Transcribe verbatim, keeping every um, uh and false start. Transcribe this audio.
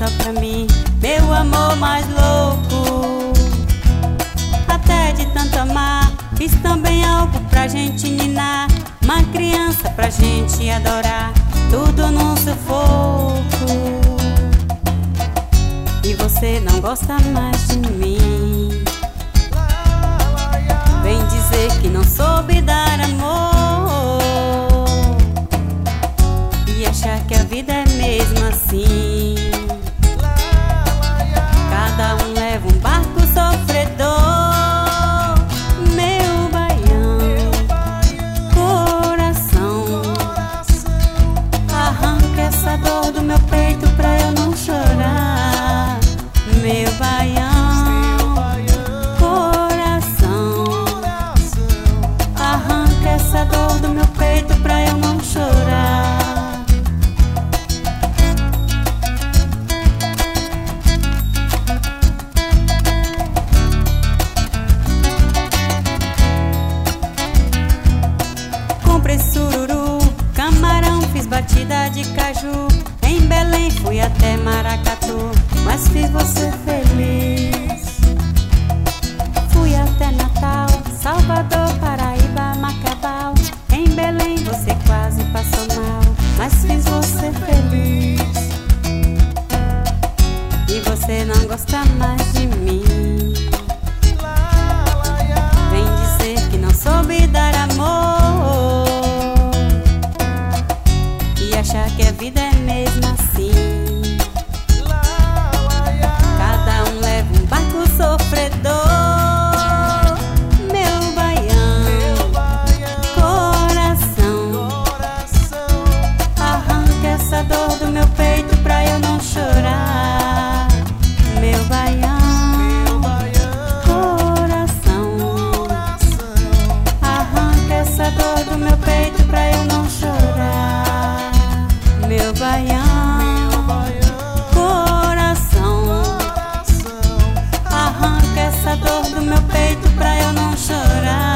só pra mim, meu amor mais louco. Até de tanto amar, fiz também algo pra gente ninar, uma criança pra gente adorar, tudo num sufoco. E você não gosta mais de mim, vem dizer que não soube dar amor e achar que a vida é mesmo assim. Cada um leva um barco sofredor, meu baião, coração, arranca essa dor do meu peito pra eu não chorar, meu baião, coração, arranca essa dor do meu peito pra eu não chorar. Comprei sururu, camarão, fiz batida de caju, em Belém fui até Maracatu, mas fiz você feliz. Fui até Natal, Salvador, Paraíba, Macabau, em Belém você quase passou mal, mas fiz você feliz. E você não gosta mais de mim, vem dizer que não soube dar amor e achar que a vida é mesmo assim. Cada um leva um barco sofredor, meu baião, coração, arranca essa dor do meu peito pra eu não chorar, meu baião, coração, arranca essa dor do meu peito pra eu não chorar, meu baião, coração, arranca essa dor do meu peito pra eu não chorar.